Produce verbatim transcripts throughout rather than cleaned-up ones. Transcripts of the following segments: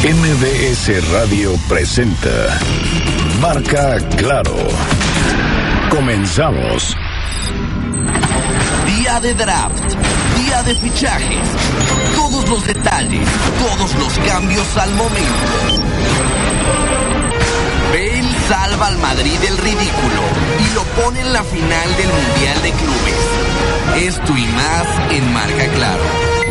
M B S Radio presenta Marca Claro. Comenzamos. Día de draft, día de fichajes, todos los detalles, todos los cambios al momento. Bale salva al Madrid del ridículo y lo pone en la final del Mundial de Clubes. Esto y más en Marca Claro.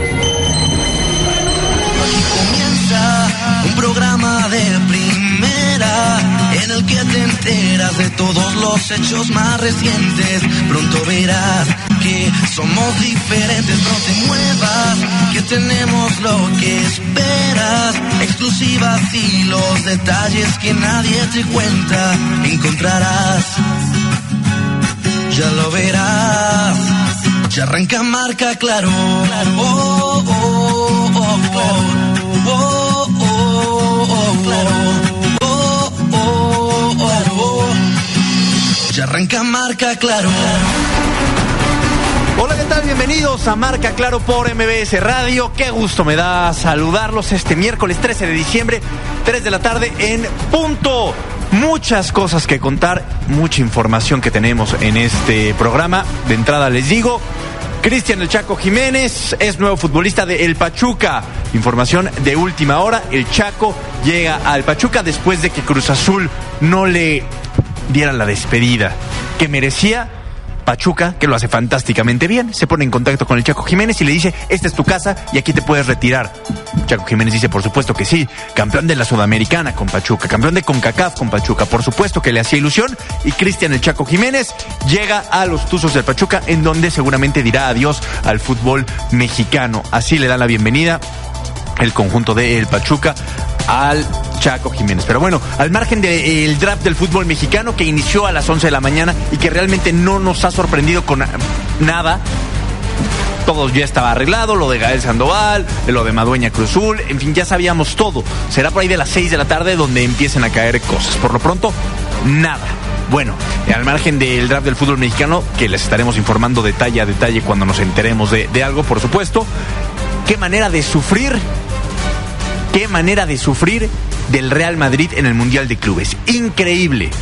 Aquí comienza un programa de primera en el que te enteras de todos los hechos más recientes. Pronto verás que somos diferentes, no te muevas, que tenemos lo que esperas. Exclusivas y los detalles que nadie te cuenta encontrarás. Ya lo verás, ya arranca Marca Claro. Oh, oh, oh, oh, claro. Oh, oh, oh, claro. Oh, oh, oh, oh. Ya arranca Marca Claro. Hola, ¿qué tal? Bienvenidos a Marca Claro por M B S Radio. Qué gusto me da saludarlos este miércoles trece de diciembre, tres de la tarde en punto. Muchas cosas que contar, mucha información que tenemos en este programa. De entrada les digo, Cristian El Chaco Jiménez es nuevo futbolista de El Pachuca. Información de última hora, el Chaco llega al Pachuca después de que Cruz Azul no le diera la despedida que merecía. Pachuca, que lo hace fantásticamente bien, se pone en contacto con el Chaco Jiménez y le dice: esta es tu casa y aquí te puedes retirar. Chaco Jiménez dice: por supuesto que sí. Campeón de la Sudamericana con Pachuca, campeón de CONCACAF con Pachuca, por supuesto que le hacía ilusión. Y Cristian El Chaco Jiménez llega a los Tuzos del Pachuca, en donde seguramente dirá adiós al fútbol mexicano. Así le da la bienvenida el conjunto de El Pachuca al Chaco Jiménez. Pero bueno, al margen del draft del fútbol mexicano que inició a las once de la mañana y que realmente no nos ha sorprendido con nada. Todo ya estaba arreglado, lo de Gael Sandoval, lo de Madueña Cruzul, en fin, ya sabíamos todo. Será por ahí de las seis de la tarde donde empiecen a caer cosas. Por lo pronto, nada. Bueno, al margen del draft del fútbol mexicano, que les estaremos informando detalle a detalle cuando nos enteremos de, de algo, por supuesto. Qué manera de sufrir, qué manera de sufrir del Real Madrid en el Mundial de Clubes. Increíble.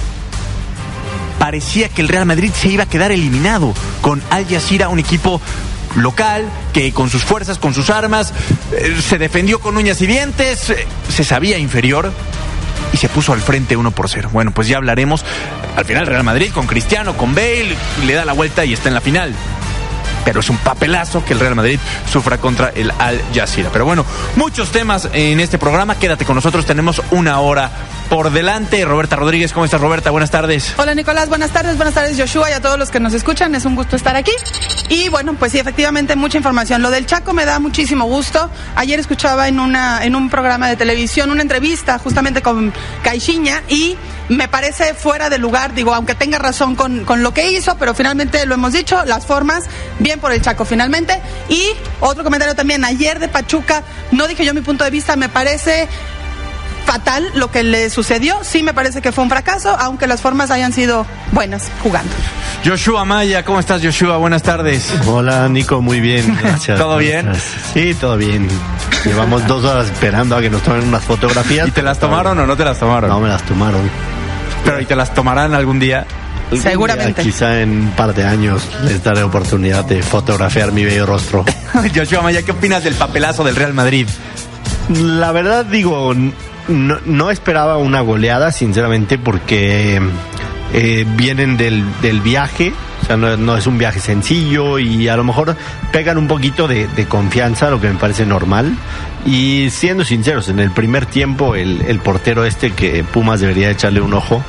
Parecía que el Real Madrid se iba a quedar eliminado con Al Jazeera, un equipo local que con sus fuerzas, con sus armas, eh, se defendió con uñas y dientes, eh, se sabía inferior y se puso al frente uno por cero. Bueno, pues ya hablaremos. Al final Real Madrid con Cristiano, con Bale, le da la vuelta y está en la final. Pero es un papelazo que el Real Madrid sufra contra el Al Jazeera. Pero bueno, muchos temas en este programa. Quédate con nosotros, tenemos una hora por delante. Roberta Rodríguez, ¿cómo estás, Roberta? Buenas tardes. Hola, Nicolás, buenas tardes. Buenas tardes, Joshua, y a todos los que nos escuchan. Es un gusto estar aquí. Y bueno, pues sí, efectivamente, mucha información. Lo del Chaco me da muchísimo gusto. Ayer escuchaba en una en un programa de televisión una entrevista justamente con Caixinha y me parece fuera de lugar, digo, aunque tenga razón con, con lo que hizo, pero finalmente lo hemos dicho, las formas, bien por el Chaco finalmente. Y otro comentario también, ayer de Pachuca, no dije yo mi punto de vista, me parece fatal lo que le sucedió, sí me parece que fue un fracaso, aunque las formas hayan sido buenas jugando. Joshua Maya, ¿cómo estás, Joshua? Buenas tardes. Hola, Nico, muy bien, gracias. ¿Todo bien? Sí, todo bien. Llevamos dos horas esperando a que nos tomen unas fotografías. ¿Y te las tomaron o no te las tomaron? No, me las tomaron. Pero ¿y te las tomarán algún día? Seguramente. Quizá en un par de años les daré oportunidad de fotografiar mi bello rostro. Joshua Maya, ¿qué opinas del papelazo del Real Madrid? La verdad, digo, no, no esperaba una goleada, sinceramente, porque eh, vienen del, del viaje. O sea, no, no es un viaje sencillo y a lo mejor pegan un poquito de, de confianza, lo que me parece normal. Y siendo sinceros, en el primer tiempo el, el portero este, que Pumas debería echarle un ojo,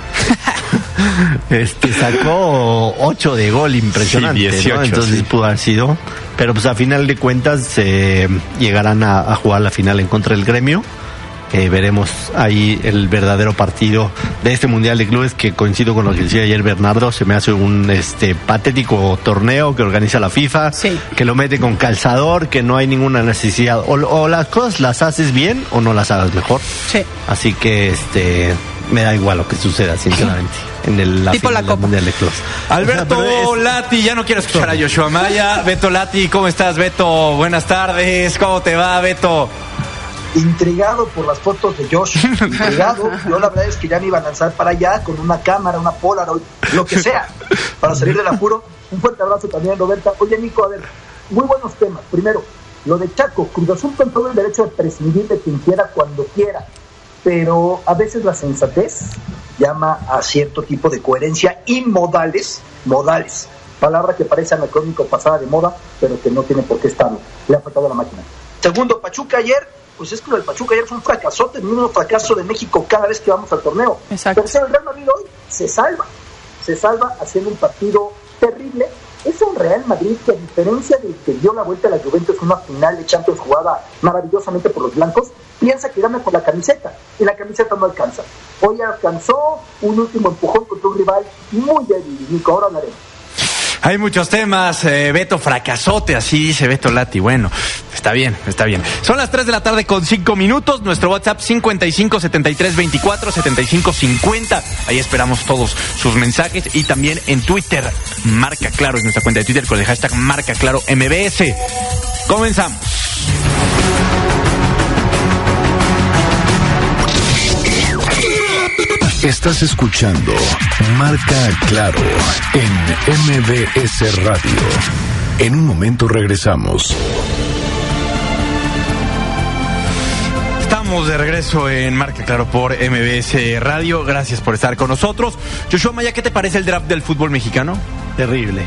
este sacó ocho de gol, impresionante, sí, dieciocho, ¿no? Entonces sí pudo haber sido. Pero pues a final de cuentas eh, llegarán a, a jugar la final en contra del Gremio. Eh, veremos ahí el verdadero partido de este Mundial de Clubes, que coincido con lo que decía ayer Bernardo, se me hace un este patético torneo que organiza la FIFA, sí, que lo mete con calzador, que no hay ninguna necesidad, o, o las cosas las haces bien o no las hagas mejor. Sí. Así que este me da igual lo que suceda, sinceramente. En el la tipo final la del Copa Mundial de Clubes. Alberto o sea, es... Lati, ya no quiero escuchar a Joshua Maya. Beto Lati, ¿cómo estás, Beto? Buenas tardes, ¿cómo te va, Beto? intrigado por las fotos de Josh, intrigado. Yo la verdad es que ya me iba a lanzar para allá con una cámara, una Polaroid, lo que sea, para salir del apuro. Un fuerte abrazo también, Roberta. Oye, Nico, a ver, muy buenos temas. Primero, lo de Chaco. Cruz Azul con todo el derecho de prescindir de quien quiera cuando quiera, pero a veces la sensatez llama a cierto tipo de coherencia y modales, modales, palabra que parece anacrónico, pasada de moda, pero que no tiene por qué estarlo. Le ha faltado a la máquina. Segundo, Pachuca ayer, pues es que lo del Pachuca ayer fue un fracasote, el mismo fracaso de México cada vez que vamos al torneo. Exacto. Tercero, el Real Madrid hoy se salva, se salva haciendo un partido terrible. Es un Real Madrid que, a diferencia del que dio la vuelta a la Juventus en una final de Champions jugada maravillosamente por los blancos, piensa que gana por la camiseta, y la camiseta no alcanza. Hoy alcanzó un último empujón contra un rival muy débil, Nico, ahora hablaremos. Hay muchos temas, eh, Beto, fracasote, así dice Beto Lati. Bueno, está bien, está bien. Son las tres de la tarde con cinco minutos. Nuestro WhatsApp cincuenta y cinco setenta y tres veinticuatro setenta y cinco cincuenta. Ahí esperamos todos sus mensajes. Y también en Twitter, Marca Claro es nuestra cuenta de Twitter con el hashtag Marca Claro M B S. Comenzamos. Estás escuchando Marca Claro en M B S Radio. En un momento regresamos. Estamos de regreso en Marca Claro por M B S Radio. Gracias por estar con nosotros. Joshua Maya, ¿qué te parece el draft del fútbol mexicano? Terrible.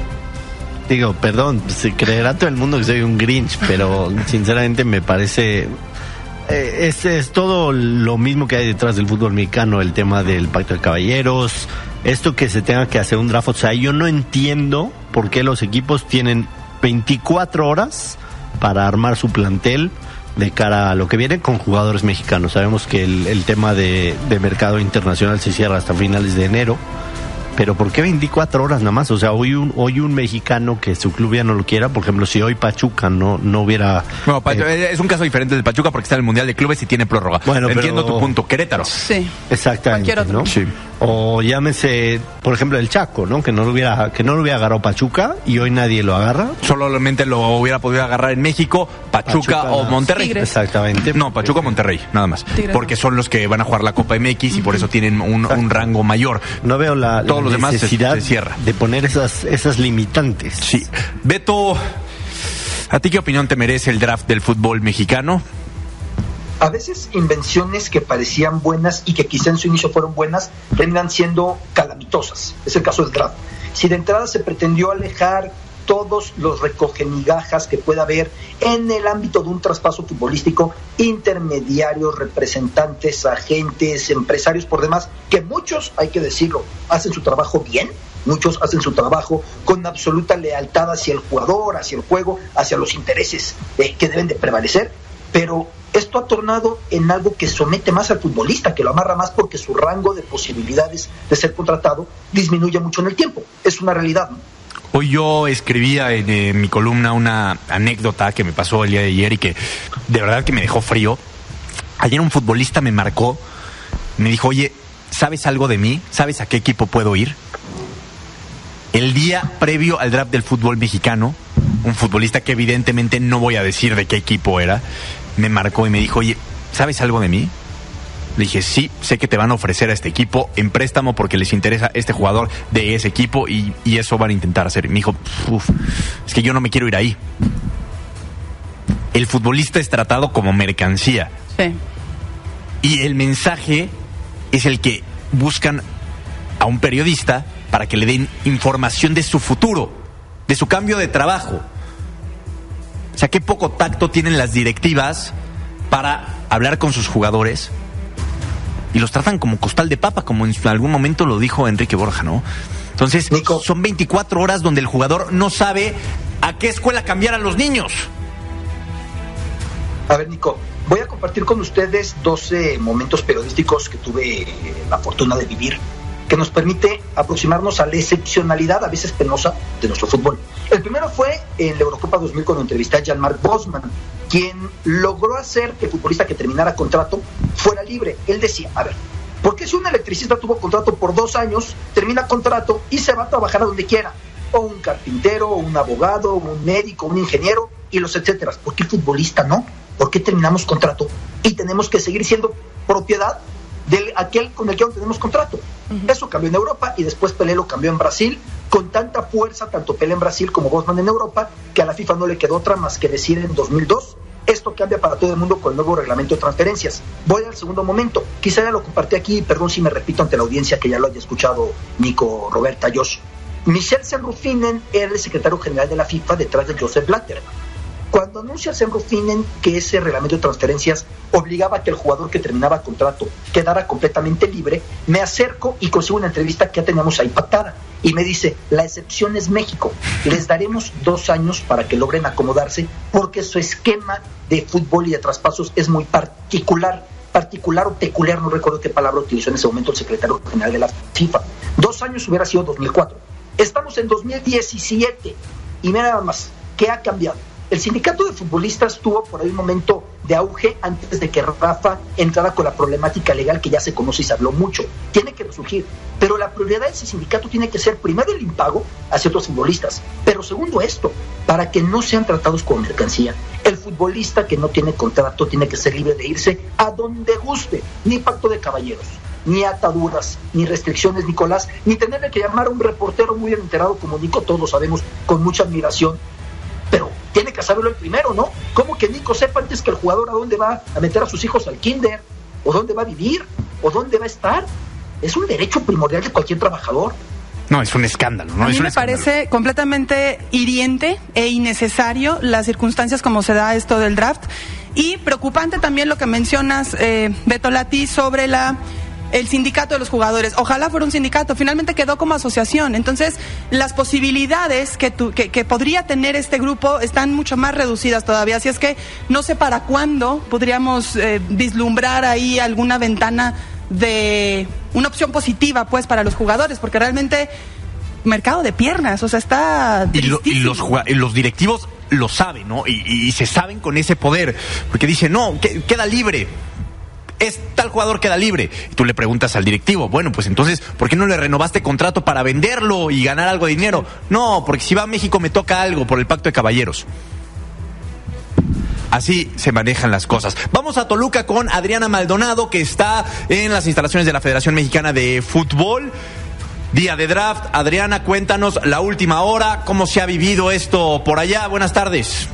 Digo, perdón, se creerá todo el mundo que soy un Grinch, pero sinceramente me parece... Eh, es, es todo lo mismo que hay detrás del fútbol mexicano, el tema del pacto de caballeros, esto que se tenga que hacer un draft. O sea, yo no entiendo por qué los equipos tienen veinticuatro horas para armar su plantel de cara a lo que viene con jugadores mexicanos. Sabemos que el, el tema de, de mercado internacional se cierra hasta finales de enero. Pero ¿por qué veinticuatro horas nada más? O sea, hoy un hoy un mexicano que su club ya no lo quiera, por ejemplo, si hoy Pachuca no no hubiera... Bueno, eh, es un caso diferente del Pachuca porque está en el Mundial de Clubes y tiene prórroga. Bueno, entiendo pero... tu punto. Querétaro. Sí. Exactamente, ¿no? Sí. O llámese, por ejemplo, el Chaco, ¿no? Que no lo hubiera que no lo hubiera agarrado Pachuca y hoy nadie lo agarra. Solamente lo hubiera podido agarrar en México, Pachuca, Pachuca o Monterrey. Tigres. Exactamente. No, Pachuca o Monterrey, nada más. Tigres. Porque son los que van a jugar la Copa M X y por eso tienen un, un rango mayor. No veo la, Todos la los demás necesidad se, se cierra. de poner esas esas limitantes. Sí. Beto, ¿a ti qué opinión te merece el draft del fútbol mexicano? A veces invenciones que parecían buenas y que quizá en su inicio fueron buenas terminan siendo calamitosas. Es el caso del draft. Si de entrada se pretendió alejar todos los recogemigajas que pueda haber en el ámbito de un traspaso futbolístico, intermediarios, representantes, agentes, empresarios por demás, que muchos, hay que decirlo, hacen su trabajo bien, muchos hacen su trabajo con absoluta lealtad hacia el jugador, hacia el juego, hacia los intereses eh, que deben de prevalecer, pero esto ha tornado en algo que somete más al futbolista, que lo amarra más porque su rango de posibilidades de ser contratado disminuye mucho en el tiempo. Es una realidad, ¿no? Hoy yo escribía en eh, mi columna una anécdota que me pasó el día de ayer y que de verdad que me dejó frío. Ayer un futbolista me marcó, me dijo, oye, ¿sabes algo de mí? ¿Sabes a qué equipo puedo ir? El día previo al draft del fútbol mexicano, un futbolista que evidentemente no voy a decir de qué equipo era, me marcó y me dijo, oye, ¿sabes algo de mí? Le dije, sí, sé que te van a ofrecer a este equipo en préstamo porque les interesa este jugador de ese equipo y, y eso van a intentar hacer. Y me dijo, uff, es que yo no me quiero ir ahí. El futbolista es tratado como mercancía. Sí. Y el mensaje es el que buscan a un periodista para que le den información de su futuro, de su cambio de trabajo. O sea, qué poco tacto tienen las directivas para hablar con sus jugadores y los tratan como costal de papa, como en algún momento lo dijo Enrique Borja, ¿no? Entonces, Nico, son veinticuatro horas donde el jugador no sabe a qué escuela cambiar a los niños. A ver, Nico, voy a compartir con ustedes doce momentos periodísticos que tuve la fortuna de vivir, que nos permite aproximarnos a la excepcionalidad, a veces penosa, de nuestro fútbol. El primero fue en la Eurocopa dos mil, cuando entrevisté a Jan-Marc Bosman, quien logró hacer que el futbolista que terminara contrato fuera libre. Él decía, a ver, ¿por qué si un electricista tuvo contrato por dos años, termina contrato y se va a trabajar a donde quiera? O un carpintero, o un abogado, o un médico, un ingeniero, y los etcétera. ¿Por qué el futbolista no? ¿por qué terminamos contrato y tenemos que seguir siendo propiedad de aquel con el que no tenemos contrato? Uh-huh. Eso cambió en Europa y después Pelé lo cambió en Brasil con tanta fuerza, tanto Pelé en Brasil como Bosman en Europa, que a la FIFA no le quedó otra más que decir en dos mil dos, esto cambia para todo el mundo con el nuevo reglamento de transferencias. Voy al segundo momento, quizá ya lo compartí aquí, perdón si me repito ante la audiencia que ya lo haya escuchado Nico, Roberta, Josh. Michel Senrufinen era el secretario general de la FIFA detrás de Joseph Blatter. Cuando anuncia Senrufinen que ese reglamento de transferencias obligaba a que el jugador que terminaba contrato quedara completamente libre, me acerco y consigo una entrevista que ya teníamos ahí pactada. Y me dice, la excepción es México. Les daremos dos años para que logren acomodarse porque su esquema de fútbol y de traspasos es muy particular. Particular o peculiar, no recuerdo qué palabra utilizó en ese momento el secretario general de la FIFA. Dos años hubiera sido dos mil cuatro. Estamos en dos mil diecisiete y mira nada más, ¿qué ha cambiado? El sindicato de futbolistas tuvo por ahí un momento de auge antes de que Rafa entrara con la problemática legal que ya se conoce y se habló mucho. Tiene que resurgir, pero la prioridad de ese sindicato tiene que ser primero el impago hacia otros futbolistas, pero segundo esto, para que no sean tratados como mercancía. El futbolista que no tiene contrato tiene que ser libre de irse a donde guste, ni pacto de caballeros, ni ataduras, ni restricciones, Nicolás, ni tenerle que llamar a un reportero muy bien enterado como Nico, todos sabemos, con mucha admiración, pero tiene que saberlo el primero, ¿no? ¿Cómo que Nico sepa antes que el jugador a dónde va a meter a sus hijos al kinder? ¿O dónde va a vivir? ¿O dónde va a estar? Es un derecho primordial de cualquier trabajador. No, es un escándalo, ¿no? A mí es un me escándalo. parece completamente hiriente e innecesario las circunstancias como se da esto del draft. Y preocupante también lo que mencionas, eh, Beto Lati, sobre la... el sindicato de los jugadores. Ojalá fuera un sindicato, finalmente quedó como asociación. Entonces, las posibilidades que, tu, que, que podría tener este grupo están mucho más reducidas todavía. Así es que no sé para cuándo podríamos eh, vislumbrar ahí alguna ventana de una opción positiva, pues, para los jugadores, porque realmente mercado de piernas, o sea, está y, lo, y los y los directivos lo saben, ¿no? Y, y se saben con ese poder, porque dicen, no, que, queda libre. Es tal jugador queda libre. Y tú le preguntas al directivo, bueno, pues entonces, ¿por qué no le renovaste contrato para venderlo y ganar algo de dinero? No, porque si va a México me toca algo por el pacto de caballeros. Así se manejan las cosas. Vamos a Toluca con Adriana Maldonado, que está en las instalaciones de la Federación Mexicana de Fútbol. Día de draft. Adriana, cuéntanos la última hora, cómo se ha vivido esto por allá. Buenas tardes.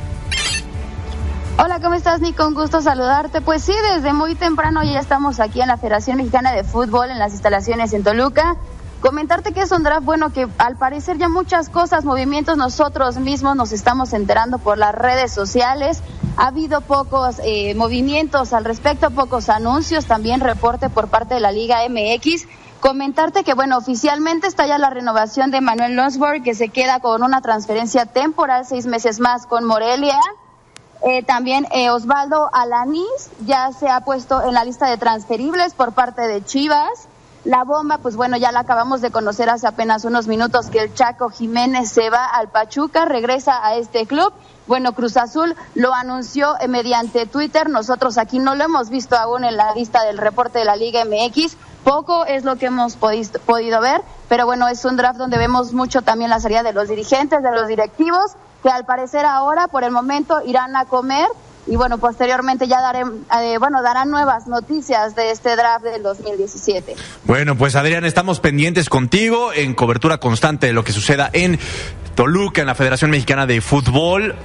Hola, ¿cómo estás, Nico? Un gusto saludarte. Pues sí, desde muy temprano ya estamos aquí en la Federación Mexicana de Fútbol, en las instalaciones en Toluca. Comentarte que es un draft, bueno, que al parecer ya muchas cosas, movimientos, nosotros mismos nos estamos enterando por las redes sociales. Ha habido pocos eh, movimientos al respecto, pocos anuncios, también reporte por parte de la Liga M X. Comentarte que, bueno, oficialmente está ya la renovación de Manuel Lonsberg, que se queda con una transferencia temporal, seis meses más con Morelia. Eh, también eh, Osvaldo Alanís ya se ha puesto en la lista de transferibles por parte de Chivas. La bomba, pues bueno, ya la acabamos de conocer hace apenas unos minutos, que el Chaco Jiménez se va al Pachuca, regresa a este club. Bueno, Cruz Azul lo anunció eh, mediante Twitter. Nosotros aquí no lo hemos visto aún en la lista del reporte de la Liga M X. Poco es lo que hemos podido, podido ver, pero bueno, es un draft donde vemos mucho también la salida de los dirigentes, de los directivos, que al parecer ahora, por el momento, irán a comer y bueno, posteriormente ya daré, eh, bueno, darán nuevas noticias de este draft del dos mil diecisiete. Bueno, pues Adrián, estamos pendientes contigo en cobertura constante de lo que suceda en Toluca, en la Federación Mexicana de Fútbol,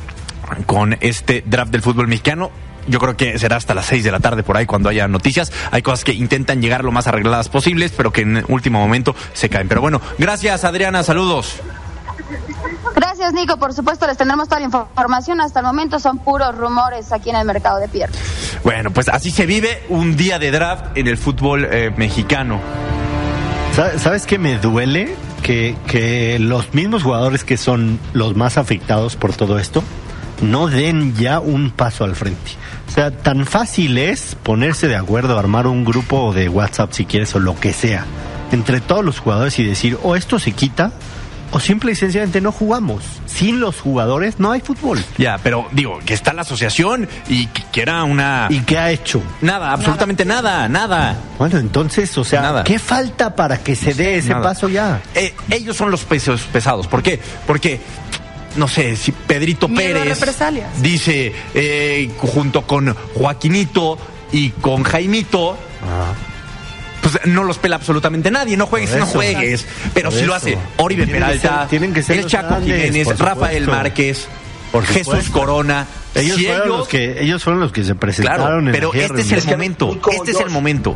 con este draft del fútbol mexicano. Yo creo que será hasta las seis de la tarde por ahí cuando haya noticias. Hay cosas que intentan llegar lo más arregladas posibles, pero que en último momento se caen. Pero bueno, gracias, Adriana, saludos. Gracias, Nico. Por supuesto, les tendremos toda la información. Hasta el momento son puros rumores aquí en el mercado de piernas. Bueno, pues así se vive un día de draft en el fútbol eh, mexicano. ¿Sabes qué me duele? Que, que los mismos jugadores que son los más afectados por todo esto no den ya un paso al frente. O sea, tan fácil es ponerse de acuerdo, armar un grupo de WhatsApp, si quieres, o lo que sea, entre todos los jugadores y decir, o esto se quita, o simple y sencillamente no jugamos. Sin los jugadores no hay fútbol. Ya, pero digo, que está la asociación y que, que era una... ¿Y qué ha hecho? Nada, absolutamente nada, nada. Bueno, entonces, o sea, nada. ¿Qué falta para que se dé ese nada. paso ya? Eh, ellos son los pesos pesados. ¿Por qué? Porque no sé, si Pedrito Miedo a Pérez represalias. dice, eh, junto con Joaquinito y con Jaimito, Ajá. pues no los pela absolutamente nadie. No juegues, Por no eso. juegues. Pero Por si lo eso. hace Oribe Tienen que Peralta, ser- tienen que ser el los Chaco grandes, Jiménez, por Rafael supuesto. Márquez, Por Jesús supuesto. Corona. Ellos si fueron ellos, los que ellos fueron los que se presentaron claro, en pero el este es el Es que, momento. Nico, Este es el Josh, momento.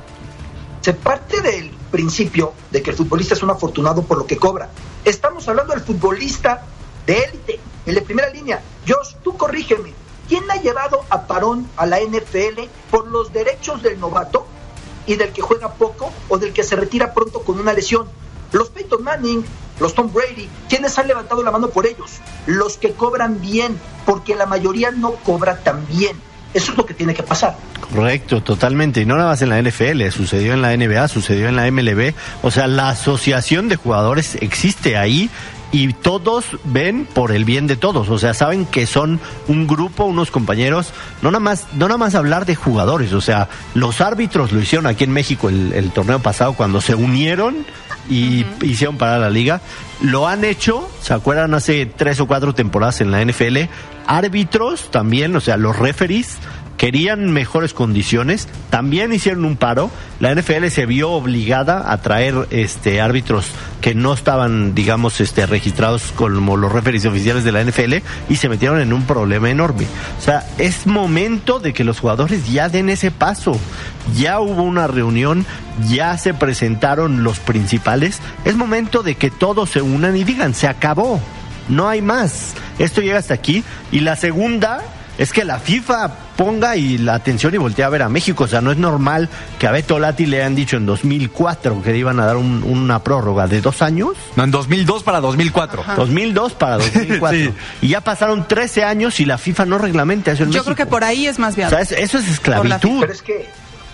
Se parte del principio de que el futbolista es un afortunado por lo que cobra. Estamos hablando del futbolista de élite, el de primera línea. Josh, tú corrígeme. ¿Quién ha llevado a parón a la N F L por los derechos del novato y del que juega poco o del que se retira pronto con una lesión? Los Peyton Manning, los Tom Brady, ¿quiénes han levantado la mano por ellos? Los que cobran bien, porque la mayoría no cobra tan bien. Eso es lo que tiene que pasar. Correcto, totalmente. Y no nada más en la N F L, sucedió en la N B A, sucedió en la M L B. O sea, la asociación de jugadores existe ahí y todos ven por el bien de todos. O sea, saben que son un grupo, unos compañeros. No nada más, no nada más hablar de jugadores. O sea, los árbitros lo hicieron aquí en México el, el torneo pasado cuando se unieron y uh-huh. hicieron parar la liga. Lo han hecho, ¿se acuerdan? Hace tres o cuatro temporadas en la N F L. Árbitros también, o sea, los referees querían mejores condiciones, también hicieron un paro. La N F L se vio obligada a traer este árbitros que no estaban, digamos, este registrados como los referees oficiales de la N F L y se metieron en un problema enorme. O sea, es momento de que los jugadores ya den ese paso. Ya hubo una reunión, ya se presentaron los principales. Es momento de que todos se unan y digan, se acabó, no hay más. Esto llega hasta aquí. Y la segunda es que la FIFA ponga y la atención y voltea a ver a México. O sea, no es normal que a Beto Lati le hayan dicho en dos mil cuatro que le iban a dar un, una prórroga de dos años. No, en dos mil dos para dos mil cuatro. Ajá. dos mil dos para dos mil cuatro. Sí. Y ya pasaron trece años y la FIFA no reglamenta eso en Yo México. creo que por ahí es más viable. O sea, eso es esclavitud. Pero es que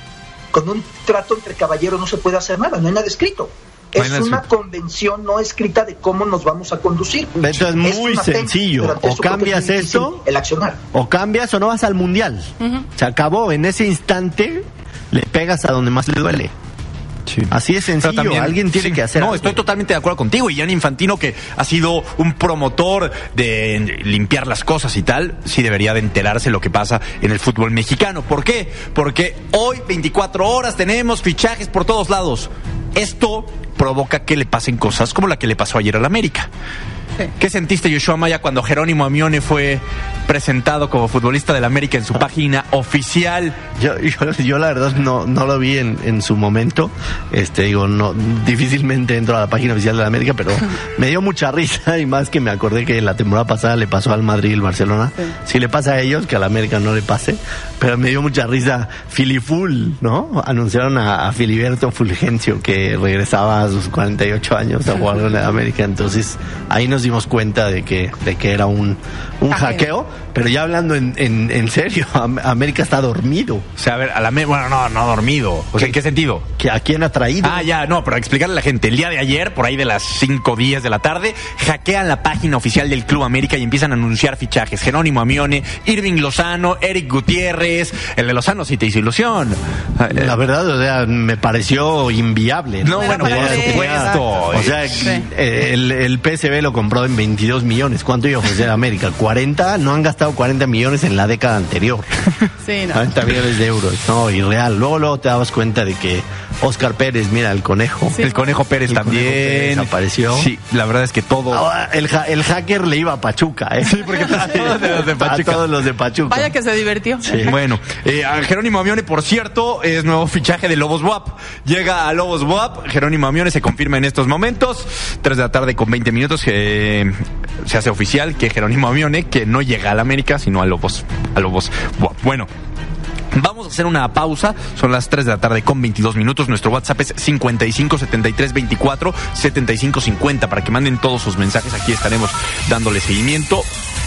con un trato entre caballeros no se puede hacer nada, no hay nada escrito. Es una convención no escrita de cómo nos vamos a conducir. Esto es muy es sencillo. O cambias eso, el accionar. O cambias o no vas al mundial. Uh-huh. Se acabó. En ese instante le pegas a donde más le duele. Sí. Así es sencillo, también, alguien tiene sí, que hacer No, algo. Estoy totalmente de acuerdo contigo. Y Gianni Infantino, que ha sido un promotor de limpiar las cosas y tal, sí debería de enterarse lo que pasa en el fútbol mexicano. ¿Por qué? Porque hoy, veinticuatro horas, tenemos fichajes por todos lados. Esto provoca que le pasen cosas como la que le pasó ayer al América. Sí. ¿Qué sentiste, Yoshua Maya, cuando Jerónimo Amione fue presentado como futbolista del América en su página oficial? Yo, yo, yo la verdad no, no lo vi en, en su momento. Este, digo, no, difícilmente entro a la página oficial de la América, pero me dio mucha risa y más que me acordé que la temporada pasada le pasó al Madrid y el Barcelona. Sí. Si le pasa a ellos, que a la América no le pase. Pero me dio mucha risa Filiful, ¿no? Anunciaron a, a Filiberto Fulgencio que regresaba a sus cuarenta y ocho años a jugar en la América. Entonces, ahí nos dimos cuenta de que, de que era un, un hackeo. Pero ya hablando en, en, en serio, América está dormido. O sea, a ver, a la me- bueno, no, no dormido. O sea, ¿en qué sentido? ¿Que ¿A quién ha traído? Ah, ya, no, pero explicarle a la gente. El día de ayer, por ahí de las cinco diez de la tarde, hackean la página oficial del Club América y empiezan a anunciar fichajes. Jerónimo Amione, Irving Lozano, Eric Gutiérrez. El de Lozano sí te hizo ilusión. La verdad, o sea, me pareció inviable. No, no bueno, por supuesto. O sea, sí. el, el P S V lo compró en veintidós millones. ¿Cuánto iba a ofrecer América? ¿cuarenta? No han gastado cuarenta millones en la década anterior. Sí, no. cuarenta millones de euros. No, irreal. Luego, luego te dabas cuenta de que Oscar Pérez, mira, el conejo. Sí, el Conejo Pérez el también. Conejo Pérez apareció. Sí, la verdad es que todo. Ahora, el, ha- el hacker le iba a Pachuca, ¿eh? Sí, porque a todos los de Pachuca. A todos los de Pachuca. Vaya que se divirtió. Sí. Bueno, eh, a Jerónimo Amione, por cierto, es nuevo fichaje de Lobos W A P. Llega a Lobos W A P. Jerónimo Amione se confirma en estos momentos. tres de la tarde con veinte minutos. Eh, se hace oficial que Jerónimo Amione, que no llega al América, sino a Lobos, a Lobos W A P. Bueno. Vamos a hacer una pausa, son las tres de la tarde con veintidós minutos, nuestro WhatsApp es cincuenta y cinco setenta y tres veinticuatro setenta y cinco cincuenta para que manden todos sus mensajes, aquí estaremos dándole seguimiento.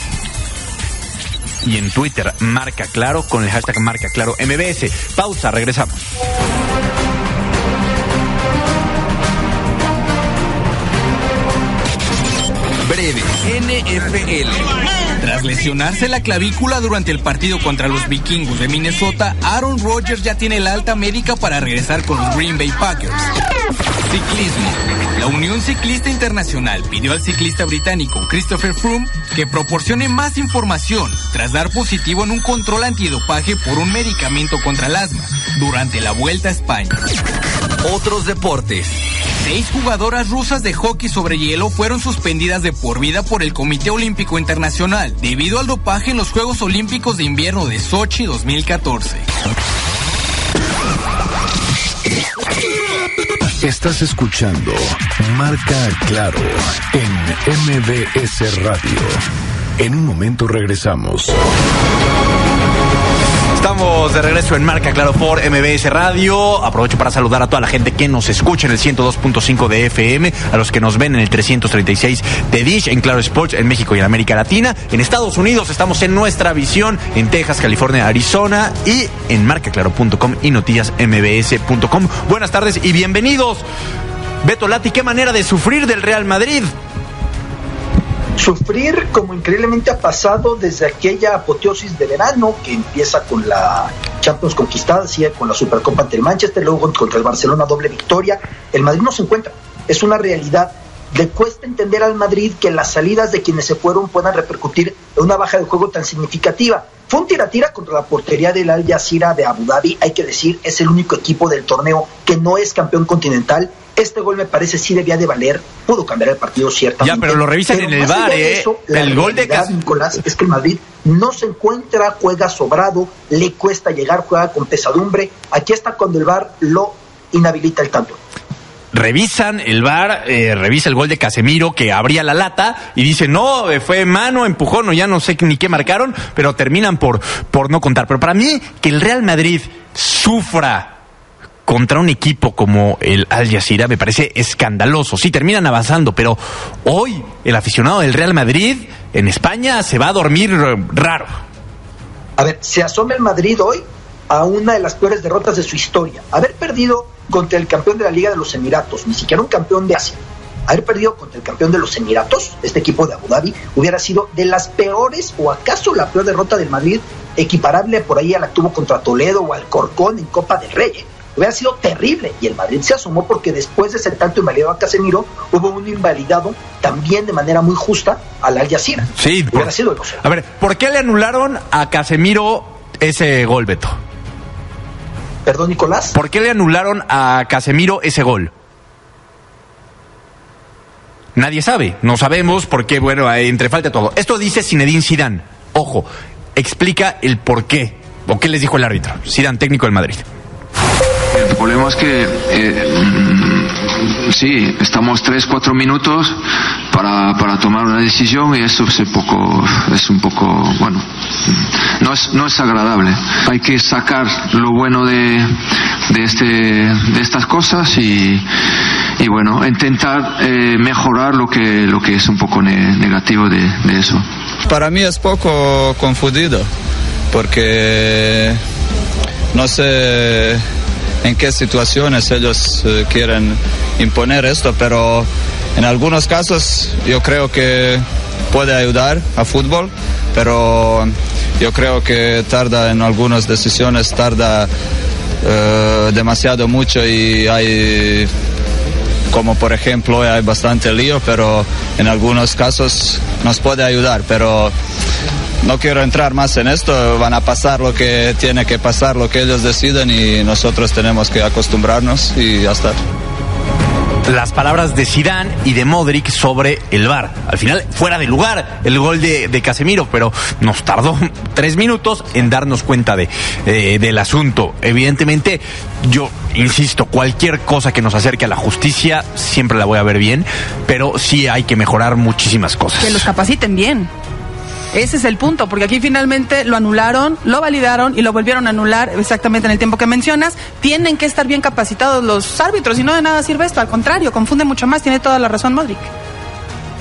Y en Twitter, Marca Claro, con el hashtag Marca Claro M B S. Pausa, regresamos. Paredes, N F L. Tras lesionarse la clavícula durante el partido contra los vikingos de Minnesota, Aaron Rodgers ya tiene la alta médica para regresar con los Green Bay Packers. Ciclismo. La Unión Ciclista Internacional pidió al ciclista británico Christopher Froome que proporcione más información tras dar positivo en un control antidopaje por un medicamento contra el asma durante la Vuelta a España. Otros deportes. Seis jugadoras rusas de hockey sobre hielo fueron suspendidas de por vida por el Comité Olímpico Internacional debido al dopaje en los Juegos Olímpicos de Invierno de Sochi dos mil catorce. Estás escuchando Marca Claro en M V S Radio. En un momento regresamos. Estamos de regreso en Marca Claro por M V S Radio. Aprovecho para saludar a toda la gente que nos escucha en el ciento dos punto cinco de F M, a los que nos ven en el trescientos treinta y seis de Dish, en Claro Sports, en México y en América Latina. En Estados Unidos estamos en Nuestra Visión, en Texas, California, Arizona y en marca claro punto com y noticias m b s punto com. Buenas tardes y bienvenidos. Beto Lati, ¿qué manera de sufrir del Real Madrid? Sufrir como increíblemente ha pasado desde aquella apoteosis de verano que empieza con la Champions conquistada, sigue con la Supercopa ante el Manchester, luego contra el Barcelona, doble victoria. El Madrid no se encuentra, es una realidad. Le cuesta entender al Madrid que las salidas de quienes se fueron puedan repercutir en una baja de juego tan significativa. Fue un tira-tira contra la portería del Al Jazeera de Abu Dhabi, hay que decir, es el único equipo del torneo que no es campeón continental. Este gol me parece sí debía de valer, pudo cambiar el partido ciertamente. Ya, pero lo revisan pero en el V A R, ¿eh? Eso, el gol de Cas- Nicolás, es que el Madrid no se encuentra, juega sobrado, le cuesta llegar, juega con pesadumbre. Aquí está cuando el V A R lo inhabilita el tanto. Revisan el V A R, eh, revisa el gol de Casemiro que abría la lata y dice, no, fue mano, empujón, o ya no sé ni qué marcaron, pero terminan por, por no contar. Pero para mí, que el Real Madrid sufra contra un equipo como el Al Jazeera me parece escandaloso. Sí, terminan avanzando, pero hoy el aficionado del Real Madrid en España se va a dormir raro. A ver, se asoma el Madrid hoy a una de las peores derrotas de su historia. Haber perdido contra el campeón de la Liga de los Emiratos, ni siquiera un campeón de Asia. Haber perdido contra el campeón de los Emiratos, este equipo de Abu Dhabi, hubiera sido de las peores, o acaso la peor derrota del Madrid, equiparable por ahí a la que tuvo contra Toledo o Alcorcón en Copa del Rey, ¿eh? Hubiera sido terrible, y el Madrid se asomó porque después de ese tanto invalidado a Casemiro, hubo un invalidado también de manera muy justa al Al Jazeera. Sí, hubiera por, sido el oso. A ver, ¿por qué le anularon a Casemiro ese gol, Beto? ¿Perdón, Nicolás? ¿Por qué le anularon a Casemiro ese gol? Nadie sabe, no sabemos porque, bueno, entre falta todo. Esto dice Zinedine Zidane. Ojo, explica el por qué, o qué les dijo el árbitro. Zidane, técnico del Madrid. El problema es que eh, sí, estamos tres, cuatro minutos para, para tomar una decisión y eso es un poco, es un poco, bueno, no es, no es agradable. Hay que sacar lo bueno de, de, este, de estas cosas y, y bueno, intentar eh, mejorar lo que, lo que es un poco ne- negativo de, de eso. Para mí es poco confundido porque no sé en qué situaciones ellos uh, quieren imponer esto, pero en algunos casos yo creo que puede ayudar a fútbol, pero yo creo que tarda en algunas decisiones, tarda uh, demasiado mucho y hay, como por ejemplo, hoy hay bastante lío, pero en algunos casos nos puede ayudar, pero no quiero entrar más en esto, van a pasar lo que tiene que pasar, lo que ellos deciden y nosotros tenemos que acostumbrarnos y ya está. Las palabras de Zidane y de Modric sobre el V A R. Al final, fuera de lugar el gol de, de Casemiro, pero nos tardó tres minutos en darnos cuenta de, eh, del asunto. Evidentemente, yo insisto, cualquier cosa que nos acerque a la justicia siempre la voy a ver bien, pero sí hay que mejorar muchísimas cosas. Que los capaciten bien. Ese es el punto, porque aquí finalmente lo anularon, lo validaron y lo volvieron a anular exactamente en el tiempo que mencionas. Tienen que estar bien capacitados los árbitros y no de nada sirve esto, al contrario, confunde mucho más, tiene toda la razón Modric.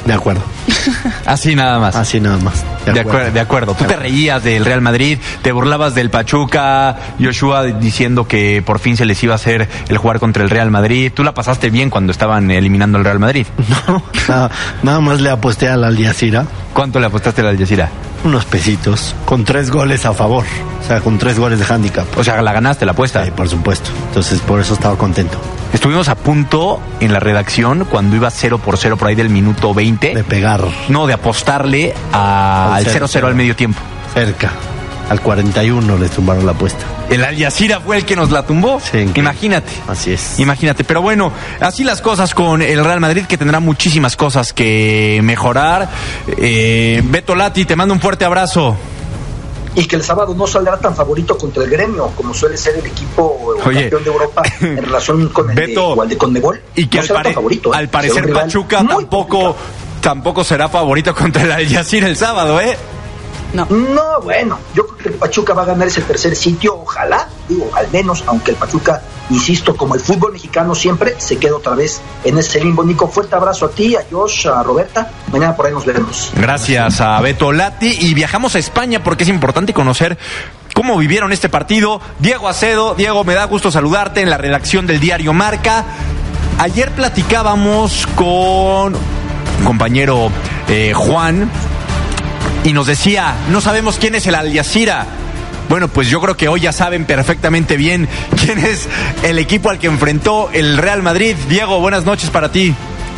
De acuerdo. Así nada más. Así nada más. De, de acuerdo. acuerdo. De acuerdo. Tú te reías del Real Madrid, te burlabas del Pachuca, Joshua diciendo que por fin se les iba a hacer el jugar contra el Real Madrid. ¿Tú la pasaste bien cuando estaban eliminando al Real Madrid? No, nada, nada más le aposté al Al Jazeera. ¿Cuánto le apostaste al Al Jazeera? Unos pesitos, con tres goles a favor. O sea, con tres goles de handicap. O sea, la ganaste la apuesta. Sí, por supuesto. Entonces, por eso estaba contento. Estuvimos a punto en la redacción cuando iba cero por cero por ahí del minuto veinte. De pegar. No, de apostarle a, al cero cero al medio tiempo. Cerca. Al cuarenta y uno les tumbaron la apuesta. El Al Jazeera fue el que nos la tumbó. Sí, imagínate. Así es. Imagínate. Pero bueno, así las cosas con el Real Madrid, que tendrá muchísimas cosas que mejorar. Eh, Beto Lati, te mando un fuerte abrazo. Y que el sábado no saldrá tan favorito contra el Gremio como suele ser el equipo Oye, campeón de Europa en relación con el Beto, de, de Conmebol. Y que no al, será pare, tan favorito, al parecer Pachuca tampoco, tampoco será favorito contra el Al Jazeera el sábado, ¿eh? No. No, bueno, yo creo que el Pachuca va a ganar ese tercer sitio, ojalá, digo, al menos, aunque el Pachuca, insisto, como el fútbol mexicano siempre, se queda otra vez en ese limbo. Nico, fuerte abrazo a ti, a Josh, a Roberta, mañana por ahí nos veremos. Gracias a Beto Lati, y viajamos a España porque es importante conocer cómo vivieron este partido. Diego Acedo, Diego, me da gusto saludarte en la redacción del diario Marca. Ayer platicábamos con un compañero eh, Juan, y nos decía, no sabemos quién es el Al Jazeera. Bueno, pues yo creo que hoy ya saben perfectamente bien quién es el equipo al que enfrentó el Real Madrid. Diego, buenas noches para ti.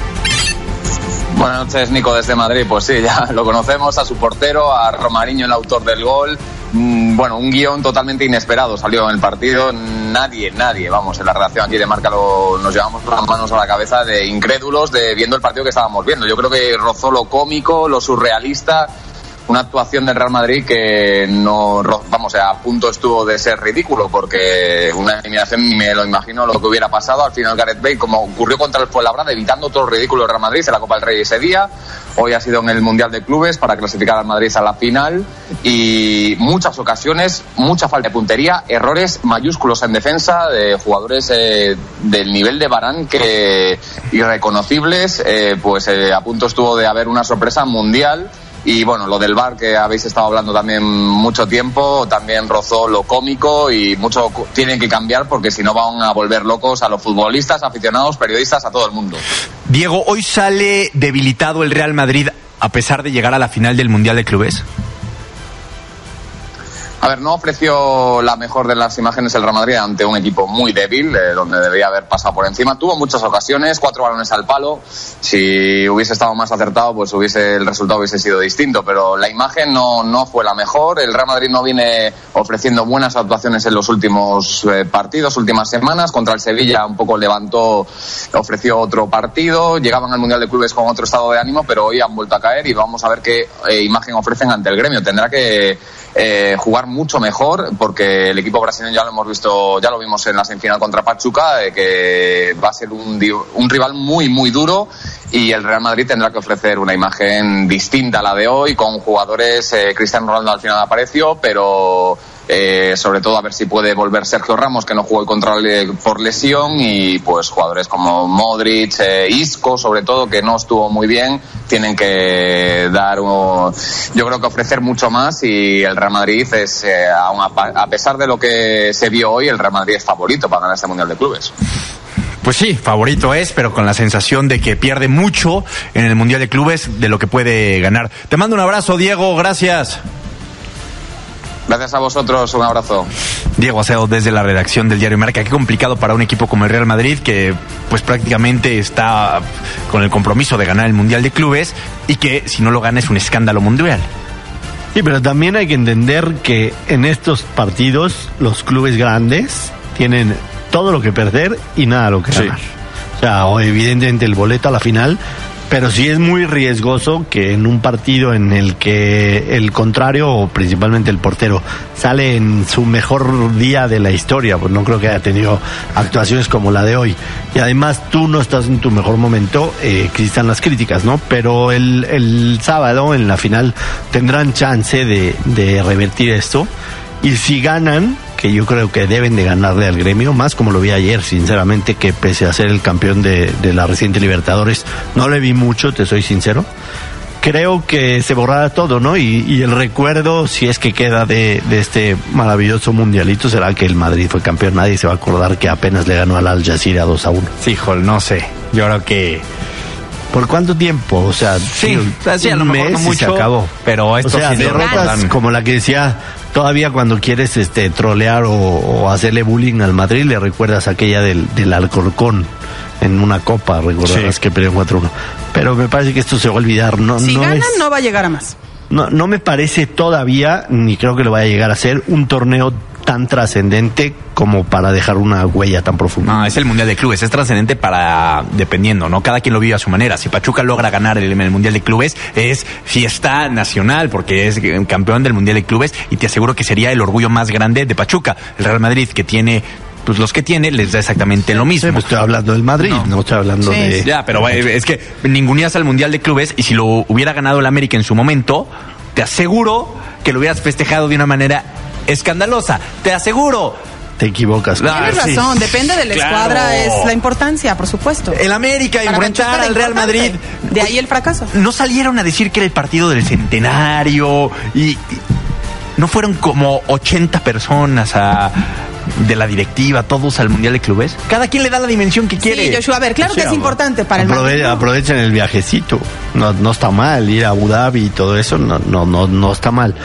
Buenas noches, Nico, desde Madrid. Pues sí, ya lo conocemos, a su portero, a Romariño, el autor del gol. Bueno, un guión totalmente inesperado salió en el partido. Nadie, nadie, vamos, en la redacción aquí de Marca lo, nos llevamos las manos a la cabeza de incrédulos de viendo el partido que estábamos viendo. Yo creo que rozó lo cómico, lo surrealista. Una actuación del Real Madrid que no, vamos, a punto estuvo de ser ridículo, porque una eliminación ni me lo imagino lo que hubiera pasado. Al final Gareth Bale, como ocurrió contra el Fuenlabrada, evitando todo el ridículo del Real Madrid en la Copa del Rey ese día. Hoy ha sido en el Mundial de Clubes para clasificar al Madrid a la final, y muchas ocasiones, mucha falta de puntería, errores mayúsculos en defensa de jugadores eh, del nivel de Varane que irreconocibles. Eh, pues eh, a punto estuvo de haber una sorpresa mundial. Y bueno, lo del V A R que habéis estado hablando también mucho tiempo, también rozó lo cómico, y mucho tienen que cambiar porque si no van a volver locos a los futbolistas, aficionados, periodistas, a todo el mundo. Diego, ¿hoy sale debilitado el Real Madrid a pesar de llegar a la final del Mundial de Clubes? A ver, no ofreció la mejor de las imágenes el Real Madrid ante un equipo muy débil, eh, donde debía haber pasado por encima. Tuvo muchas ocasiones, cuatro balones al palo. Si hubiese estado más acertado, pues hubiese el resultado hubiese sido distinto. Pero la imagen no, no fue la mejor. El Real Madrid no viene ofreciendo buenas actuaciones en los últimos eh, partidos, últimas semanas. Contra el Sevilla un poco levantó, ofreció otro partido. Llegaban al Mundial de Clubes con otro estado de ánimo, pero hoy han vuelto a caer, y vamos a ver qué eh, imagen ofrecen ante el Gremio. Tendrá que eh, jugar mucho mejor, porque el equipo brasileño ya lo hemos visto, ya lo vimos en la semifinal contra Pachuca, eh, que va a ser un, un rival muy muy duro, y el Real Madrid tendrá que ofrecer una imagen distinta a la de hoy, con jugadores, eh, Cristiano Ronaldo al final apareció, pero eh, sobre todo a ver si puede volver Sergio Ramos, que no jugó el control por lesión, y pues jugadores como Modric, eh, Isco sobre todo, que no estuvo muy bien, tienen que dar un, yo creo que ofrecer mucho más, y el Real Madrid es, eh, a pesar de lo que se vio hoy, el Real Madrid es favorito para ganar este Mundial de Clubes. Pues sí, favorito es, pero con la sensación de que pierde mucho en el Mundial de Clubes de lo que puede ganar. Te mando un abrazo, Diego, gracias. Gracias a vosotros, un abrazo. Diego Acedo desde la redacción del diario Marca. Qué complicado para un equipo como el Real Madrid, que pues prácticamente está con el compromiso de ganar el Mundial de Clubes, y que si no lo gana es un escándalo mundial. Sí, pero también hay que entender que en estos partidos los clubes grandes tienen todo lo que perder y nada lo que ganar. Sí. O sea, o evidentemente el boleto a la final, pero sí es muy riesgoso que en un partido en el que el contrario, o principalmente el portero, sale en su mejor día de la historia, pues no creo que haya tenido actuaciones como la de hoy. Y además tú no estás en tu mejor momento, eh, que están las críticas, ¿no? Pero el, el sábado en la final tendrán chance de, de revertir esto. Y si ganan, que yo creo que deben de ganarle al Gremio, más como lo vi ayer, sinceramente, que pese a ser el campeón de, de la reciente Libertadores, no le vi mucho, te soy sincero. Creo que se borrará todo, ¿no? Y, y el recuerdo, si es que queda de, de este maravilloso mundialito, será que el Madrid fue campeón. Nadie se va a acordar que apenas le ganó al Al Jazeera dos a uno. Sí, Jol, no sé. Yo creo que... ¿Por cuánto tiempo? O sea, sí, sí a lo un mejor mes no mucho, y se acabó. Pero esto o sea, sí derrotas como la que decía, todavía cuando quieres este trolear o, o hacerle bullying al Madrid, le recuerdas aquella del, del Alcorcón en una copa, recordarás sí. que peleó cuatro uno. Pero me parece que esto se va a olvidar. No, si no ganan, es, no va a llegar a más. No, no me parece todavía, ni creo que lo vaya a llegar a ser, un torneo tan trascendente como para dejar una huella tan profunda. No, es el Mundial de Clubes, es trascendente para, dependiendo, ¿no? Cada quien lo vive a su manera. Si Pachuca logra ganar el, el Mundial de Clubes, es fiesta nacional, porque es campeón del Mundial de Clubes, y te aseguro que sería el orgullo más grande de Pachuca. El Real Madrid, que tiene... pues los que tiene les da exactamente lo mismo. Sí, pues estoy hablando del Madrid, no, no estoy hablando sí, de... Ya, pero es que ninguneas al Mundial de Clubes, y si lo hubiera ganado el América en su momento, te aseguro que lo hubieras festejado de una manera escandalosa. Te aseguro. Te equivocas. Tienes ah, razón, sí. Depende de la claro. escuadra, es la importancia, por supuesto. El América enfrentar al Real Madrid. De ahí el fracaso. No salieron a decir que era el partido del centenario y... y no fueron como ochenta personas a... de la directiva, todos al Mundial de Clubes. Cada quien le da la dimensión que quiere. Sí, Joshua, a ver, claro o sea, que es importante para aprove- el Madrid. Aprovechen el viajecito. No, no está mal ir a Abu Dhabi y todo eso, no, no, no, no está mal.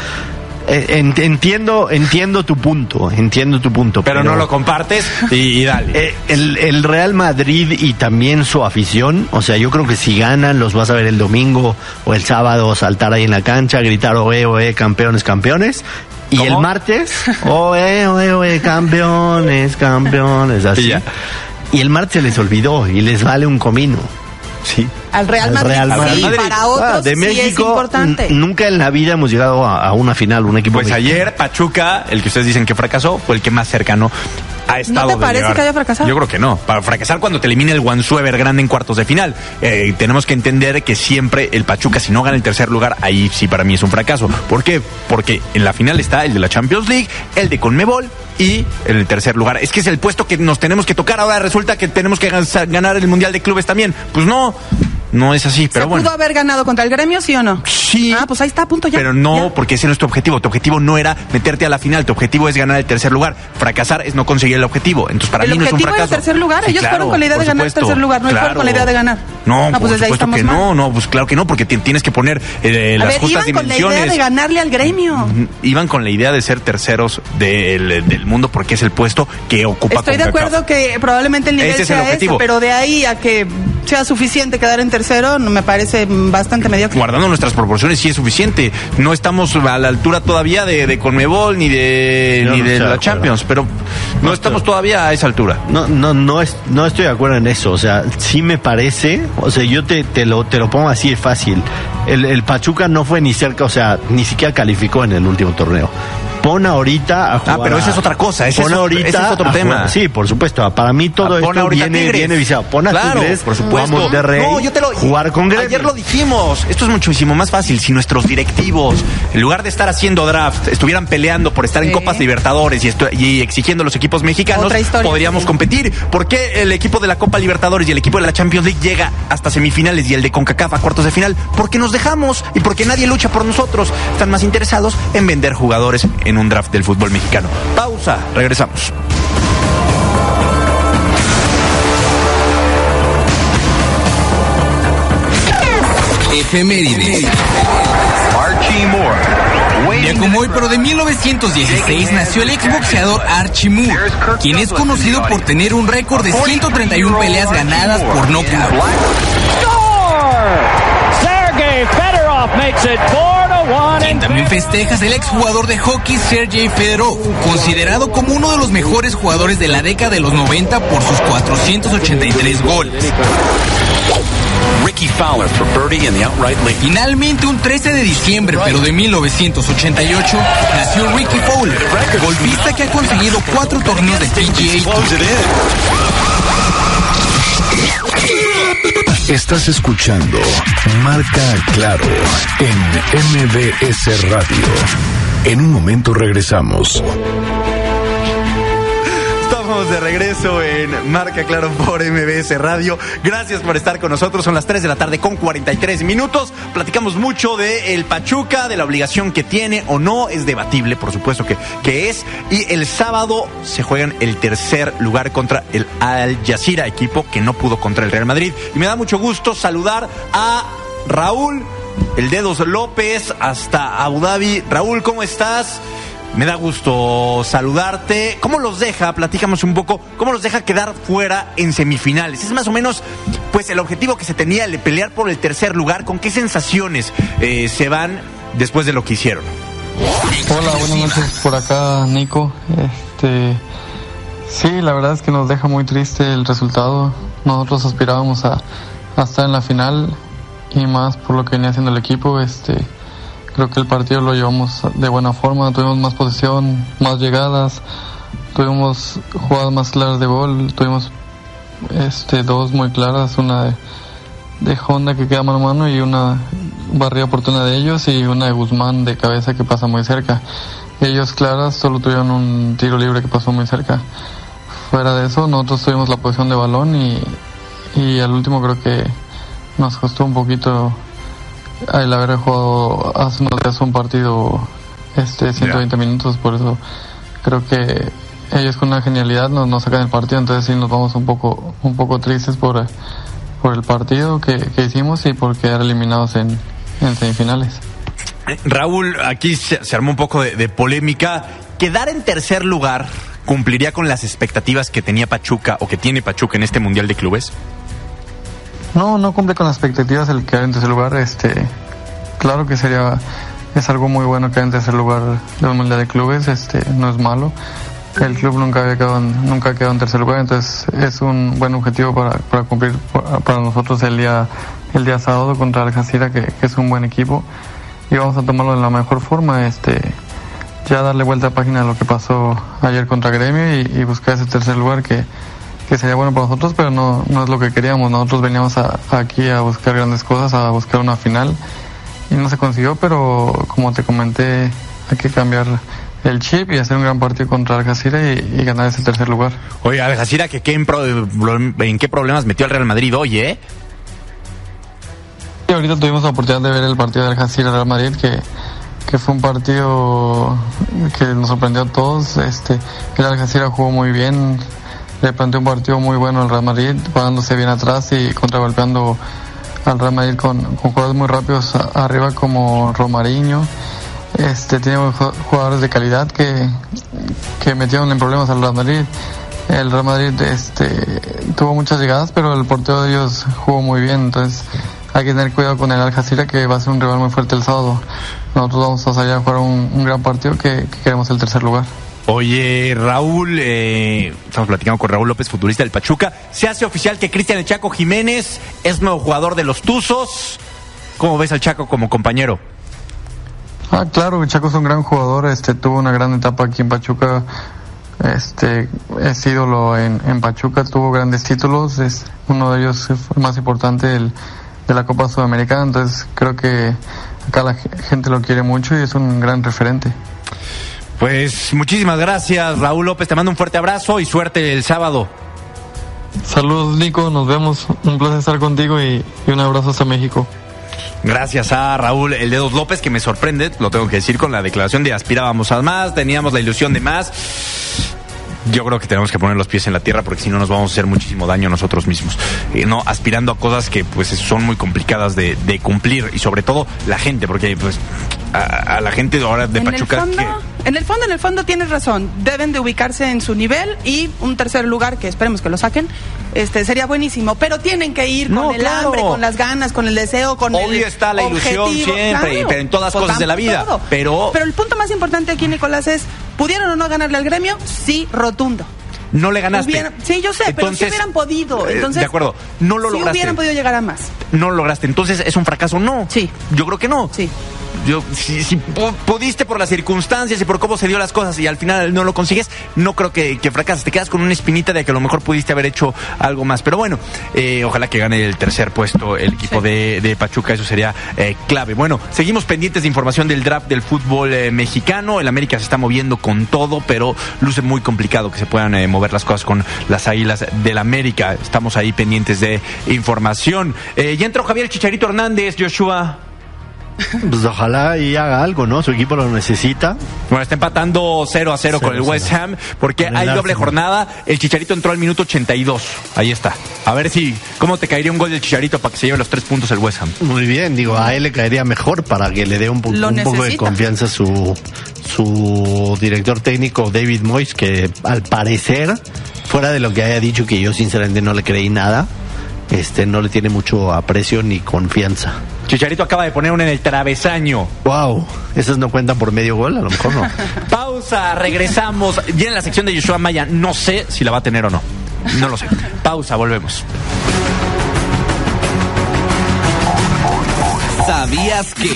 Entiendo, entiendo tu punto, entiendo tu punto. Pero, pero no lo compartes y, y dale. El, el Real Madrid y también su afición, o sea, yo creo que si ganan los vas a ver el domingo o el sábado saltar ahí en la cancha, gritar oe, oe, campeones, campeones. Y ¿cómo? El martes, oe, oe, oe, campeones, campeones, así. Y, y el martes se les olvidó y les vale un comino. Sí. Al Real Madrid, Real Madrid. Sí, para otros ah, de sí México, es importante. N- nunca en la vida hemos llegado a, a una final, un equipo Pues mexicano. Ayer Pachuca, el que ustedes dicen que fracasó, fue el que más cercano ha estado. ¿No te parece llegar. que haya fracasado? Yo creo que no. Para fracasar cuando te elimina el Guangzhou Evergrande en cuartos de final. Eh, tenemos que entender que siempre el Pachuca, si no gana el tercer lugar, ahí sí para mí es un fracaso. ¿Por qué? Porque en la final está el de la Champions League, el de Conmebol y el tercer lugar. Es que es el puesto que nos tenemos que tocar. Ahora resulta que tenemos que ganar el Mundial de Clubes también. Pues no. No es así, pero ¿Se bueno. pudo haber ganado contra el Gremio, sí o no? Sí. Ah, pues ahí está, a punto ya. Pero no, ya. porque ese no es tu objetivo. Tu objetivo no era meterte a la final. Tu objetivo es ganar el tercer lugar. Fracasar es no conseguir el objetivo. Entonces, para el mí no es un fracaso. El objetivo era el tercer lugar. Sí, Ellos claro, fueron con la idea de ganar supuesto, el tercer lugar. No claro. fueron con la idea de ganar. No, ah, pues por desde ahí supuesto estamos que mal. no, no, pues claro que no, porque t- tienes que poner eh, a las ver, justas iban dimensiones. con la idea de ganarle al Gremio. Iban con la idea de ser terceros del, del mundo porque es el puesto que ocupa Estoy de acuerdo que probablemente el nivel ese sea es el ese, pero de ahí a que sea suficiente quedar en tercero, me parece bastante mediocre. Guardando nuestras proporciones sí es suficiente. No estamos a la altura todavía de, de Conmebol ni de Yo ni no de estoy la de Champions, pero no, no estamos estoy... todavía a esa altura. No, no, no, es, no estoy de acuerdo en eso. O sea, sí me parece, o sea, yo te, te lo te lo pongo así de fácil. El, el Pachuca no fue ni cerca, o sea, ni siquiera calificó en el último torneo. Pon ahorita a jugar. Ah, pero esa es otra cosa. Ese, pon es, ahorita ese es otro tema. Jugar. Sí, por supuesto. Para mí todo ah, esto viene, viene viciado. Pon a claro, Tigres, por supuesto. Vamos de Rey, no, yo te lo, jugar con Gremio. Ayer lo dijimos. Esto es muchísimo más fácil. Si nuestros directivos, en lugar de estar haciendo draft, estuvieran peleando por estar sí. en Copas Libertadores y, estu- y exigiendo a los equipos mexicanos, historia, podríamos sí. competir. ¿Por qué el equipo de la Copa Libertadores y el equipo de la Champions League llega hasta semifinales y el de CONCACAF a cuartos de final? Porque nos dejamos y porque nadie lucha por nosotros. Están más interesados en vender jugadores en un draft del fútbol mexicano. Pausa, regresamos. Efemérides. Archie Moore. Ya como hoy, pero de mil novecientos dieciséis, nació el exboxeador Archie Moore, quien es conocido por tener un récord de ciento treinta y una peleas ganadas por nocaut. Quien también festeja es el exjugador de hockey Sergei Fedorov, considerado como uno de los mejores jugadores de la década de los noventa por sus cuatrocientos ochenta y tres goles. Ricky Fowler for birdie in the outright lead. Finalmente, un trece de diciembre, pero de mil novecientos ochenta y ocho, nació Ricky Fowler, golfista que ha conseguido cuatro torneos de P G A Tour. Estás escuchando Marca Claro en M B S Radio. En un momento regresamos. Estamos de regreso en Marca Claro por M B S Radio. Gracias por estar con nosotros. Son las tres de la tarde con cuarenta y tres minutos. Platicamos mucho de el Pachuca, de la obligación que tiene o no. Es debatible, por supuesto que, que es. Y el sábado se juegan el tercer lugar contra el Al Jazeera, equipo que no pudo contra el Real Madrid. Y me da mucho gusto saludar a Raúl, el Dedos López, hasta Abu Dhabi. Raúl, ¿cómo estás? Me da gusto saludarte. ¿Cómo los deja? Platícanos un poco. ¿Cómo los deja quedar fuera en semifinales? Es más o menos, pues, el objetivo que se tenía, el de pelear por el tercer lugar. ¿Con qué sensaciones eh, se van después de lo que hicieron? Hola, buenas noches por acá, Nico. Este, sí, la verdad es que nos deja muy triste el resultado. Nosotros aspirábamos a, a estar en la final y más por lo que venía haciendo el equipo. Este, creo que el partido lo llevamos de buena forma, tuvimos más posesión, más llegadas, tuvimos jugadas más claras de gol, tuvimos este dos muy claras, una de, de Honda que queda mano a mano y una barrida oportuna de ellos y una de Guzmán de cabeza que pasa muy cerca. Ellos claras solo tuvieron un tiro libre que pasó muy cerca. Fuera de eso, nosotros tuvimos la posición de balón y, y al último creo que nos costó un poquito el haber jugado hace unos días un partido este ciento veinte yeah. minutos, por eso creo que ellos con una genialidad nos, nos sacan el partido, entonces sí nos vamos un poco un poco tristes por, por el partido que, que hicimos y por quedar eliminados en, en semifinales. Raúl, aquí se, se armó un poco de, de polémica. ¿Quedar en tercer lugar cumpliría con las expectativas que tenía Pachuca o que tiene Pachuca en este Mundial de Clubes? No, no cumple con las expectativas el quedar en tercer lugar. Este, claro que sería, es algo muy bueno quedar en tercer lugar de un Mundial de Clubes, este, no es malo. El club nunca había quedado en, nunca ha quedado en tercer lugar, entonces es un buen objetivo para, para cumplir para nosotros el día, el día sábado contra Al Jazeera, que, que es un buen equipo, y vamos a tomarlo de la mejor forma, este, ya darle vuelta a página a lo que pasó ayer contra Gremio y, y buscar ese tercer lugar que que sería bueno para nosotros, pero no, no es lo que queríamos. Nosotros veníamos a, aquí a buscar grandes cosas, a buscar una final, y no se consiguió, pero como te comenté, hay que cambiar el chip y hacer un gran partido contra Al Jazeera y, y ganar ese tercer lugar. Oye, Al Jazeera, que qué en, pro, en qué problemas metió al Real Madrid hoy, ¿eh? Y ahorita tuvimos la oportunidad de ver el partido de Al Jazeera Real Madrid, que que fue un partido que nos sorprendió a todos. Este, el Al Jazeera jugó muy bien, le planteó un partido muy bueno al Real Madrid, parándose bien atrás y contragolpeando al Real Madrid con, con jugadores muy rápidos a, arriba como Romariño. Este, tiene jugadores de calidad que, que metieron en problemas al Real Madrid. El Real Madrid este, tuvo muchas llegadas, pero el portero de ellos jugó muy bien, entonces hay que tener cuidado con el Al Jazeera, que va a ser un rival muy fuerte el sábado. Nosotros vamos a salir a jugar un, un gran partido que, que queremos el tercer lugar. Oye, Raúl, eh, estamos platicando con Raúl López, futbolista del Pachuca. Se hace oficial que Cristian El Chaco Jiménez es nuevo jugador de los Tuzos. ¿Cómo ves al Chaco como compañero? Ah, claro, el Chaco es un gran jugador, este, tuvo una gran etapa aquí en Pachuca, este, es ídolo en, en Pachuca, tuvo grandes títulos, es uno de ellos fue el más importante, el de la Copa Sudamericana, entonces creo que acá la gente lo quiere mucho y es un gran referente. Pues muchísimas gracias, Raúl López, te mando un fuerte abrazo y suerte el sábado. Saludos, Nico, nos vemos, un placer estar contigo y, y un abrazo hasta México. Gracias a Raúl El Dedos López, que me sorprende, lo tengo que decir, con la declaración de aspirábamos a más, teníamos la ilusión de más. Yo creo que tenemos que poner los pies en la tierra, porque si no nos vamos a hacer muchísimo daño a nosotros mismos, eh, no aspirando a cosas que pues son muy complicadas de, de cumplir, y sobre todo la gente, porque pues a, a la gente ahora de en Pachuca el fondo, que... en el fondo en el fondo tienes razón, deben de ubicarse en su nivel, y un tercer lugar que esperemos que lo saquen este sería buenísimo, pero tienen que ir no, con el claro. hambre, con las ganas, con el deseo, con obvio el está la ilusión objetivo, siempre, claro, pero en todas las con cosas de la vida, todo. pero pero el punto más importante aquí, Nicolás, es ¿pudieron o no ganarle al Gremio? Sí, rotundo. No le ganaste. Hubieran, sí, yo sé, entonces, pero sí hubieran podido. Entonces, eh, de acuerdo, no lo sí lograste. hubieran podido llegar a más. No lo lograste. Entonces, ¿es un fracaso? No. Sí. Yo creo que no. Sí. yo, si, si pudiste por las circunstancias y por cómo se dio las cosas y al final no lo consigues, no creo que, que fracases. Te quedas con una espinita de que a lo mejor pudiste haber hecho algo más. Pero bueno, eh, ojalá que gane el tercer puesto el equipo sí. de, de Pachuca. Eso sería eh, clave. Bueno, seguimos pendientes de información del draft del fútbol eh, mexicano. El América se está moviendo con todo, pero luce muy complicado que se puedan eh, mover las cosas con las Águilas del América. Estamos ahí pendientes de información. Eh, ya entró Javier Chicharito Hernández, Joshua. Pues ojalá y haga algo, ¿no? Su equipo lo necesita. Bueno, está empatando cero a cero con el West Ham, porque hay doble jornada. El Chicharito entró al minuto ochenta y dos. Ahí está. A ver si, ¿cómo te caería un gol del Chicharito para que se lleve los tres puntos el West Ham? Muy bien, digo, a él le caería mejor para que le dé un, po- un poco de confianza a su, su director técnico David Moyes, que al parecer, fuera de lo que haya dicho, que yo sinceramente no le creí nada, este no le tiene mucho aprecio ni confianza. Chicharito acaba de poner una en el travesaño. Wow, esas no cuentan por medio gol, a lo mejor no. Pausa, regresamos. Viene la sección de Joshua Maya. No sé si la va a tener o no. No lo sé. Pausa, volvemos. ¿Sabías que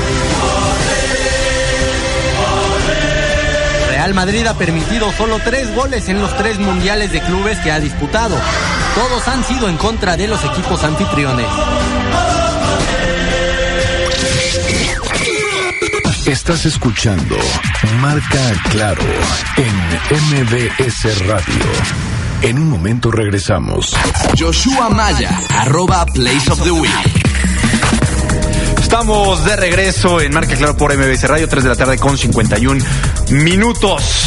Real Madrid ha permitido solo tres goles en los tres mundiales de clubes que ha disputado? Todos han sido en contra de los equipos anfitriones. Estás escuchando Marca Claro en M V S Radio. En un momento regresamos. Joshua Maya, arroba Place of the Week. Estamos de regreso en Marca Claro por M V S Radio, tres de la tarde con cincuenta y un minutos.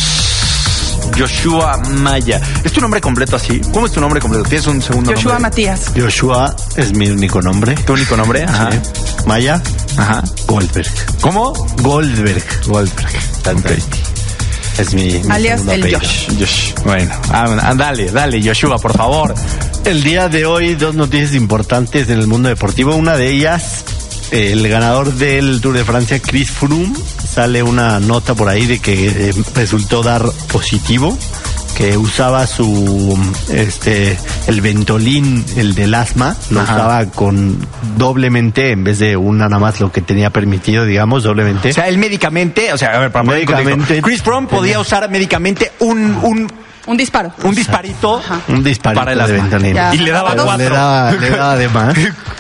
Joshua Maya. ¿Es tu nombre completo así? ¿Cómo es tu nombre completo? ¿Tienes un segundo Joshua nombre? Matías. Joshua es mi único nombre. ¿Tu único nombre? Ajá. Sí. Maya. Ajá. Goldberg. ¿Cómo? Goldberg. Goldberg. Okay. Es mi, mi alias el apellido. Josh. Josh. Bueno, ah, dale, dale, Joshua, por favor. El día de hoy, dos noticias importantes en el mundo deportivo. Una de ellas, el ganador del Tour de Francia, Chris Froome, sale una nota por ahí de que eh, resultó dar positivo, que usaba su este el Ventolin, el del asma, lo Ajá. usaba con doblemente en vez de una nada más lo que tenía permitido, digamos, doblemente. O sea, el medicamente, o sea, a ver, para médicamente, Chris Froome podía usar médicamente un un un disparo. Un disparito. Ajá. Un disparito para el de Ventolin. Y le daba cuatro. Le daba, le daba de más.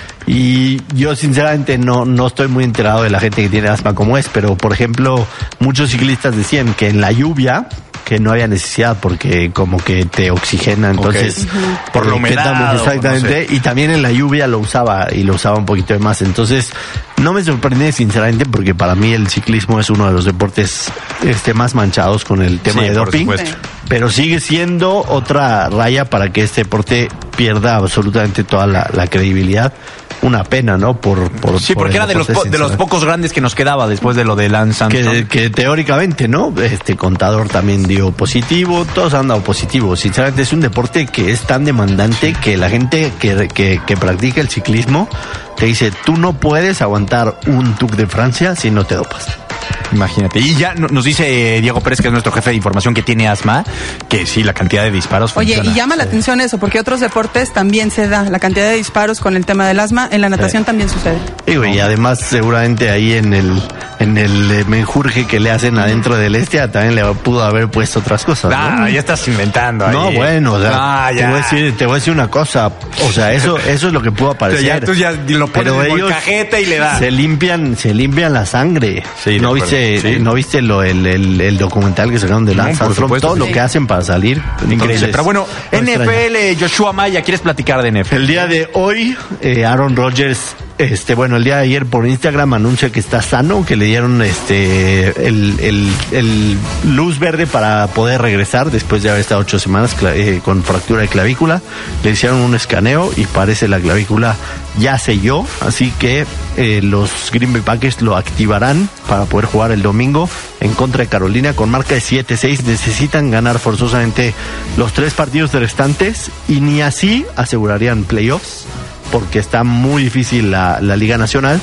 Y yo sinceramente no, no estoy muy enterado de la gente que tiene asma como es, pero por ejemplo, muchos ciclistas decían que en la lluvia, que no había necesidad porque como que te oxigena, entonces okay. uh-huh. por la humedad, exactamente, no sé. Y también en la lluvia lo usaba y lo usaba un poquito de más, entonces no me sorprende sinceramente porque para mí el ciclismo es uno de los deportes este más manchados con el tema sí, de doping, supuesto. Pero sigue siendo otra raya para que este deporte pierda absolutamente toda la, la credibilidad. Una pena, ¿no? Por, por sí, por porque era de los, po- de los pocos grandes que nos quedaba después de lo de Lance Armstrong. Que, que teóricamente, ¿no? Este Contador también dio positivo, todos han dado positivo. Sinceramente es un deporte que es tan demandante que la gente que, que, que practica el ciclismo te dice, tú no puedes aguantar un Tour de Francia si no te dopas. Imagínate. Y ya nos dice Diego Pérez, que es nuestro jefe de información, que tiene asma, que sí, la cantidad de disparos Oye, funciona. y llama la sí. atención eso, porque otros deportes también se da la cantidad de disparos con el tema del asma. En la natación sí. también sucede. Digo, y además seguramente ahí en el en el menjurje que le hacen adentro del este también le pudo haber puesto otras cosas, ¿no? Ah, ya estás inventando ahí. No, bueno, o sea, ah, te, voy a decir, te voy a decir una cosa, o sea, eso eso es lo que pudo aparecer. Ya, tú ya lo pones pero en ellos cajeta y le das. Se limpian, se limpian la sangre. Sí, ¿No viste, sí. no viste lo el, el, el documental que sacaron de Lance no, Armstrong? Todo sí. lo que hacen para salir. Increíble. Entonces, pero bueno, no N F L, extraña. Joshua Maya, ¿quieres platicar de N F L? El día de hoy, eh, Aaron Rodgers, este, bueno, el día de ayer por Instagram anuncia que está sano, que le dieron este el, el, el luz verde para poder regresar después de haber estado ocho semanas eh, con fractura de clavícula. Le hicieron un escaneo y parece la clavícula ya selló, así que eh, los Green Bay Packers lo activarán para poder jugar el domingo en contra de Carolina con marca de siete seis. Necesitan ganar forzosamente los tres partidos restantes y ni así asegurarían playoffs, porque está muy difícil la, la Liga Nacional.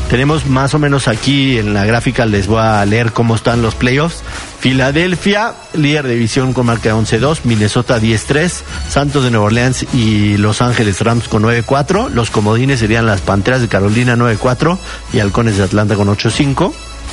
tenemos más o menos aquí en la gráfica, les voy a leer cómo están los playoffs. Filadelfia, líder de división con marca de once dos, Minnesota diez tres, Santos de Nueva Orleans y Los Ángeles Rams con nueve cuatro, los comodines serían las Panteras de Carolina nueve cuatro y Halcones de Atlanta con ocho cinco.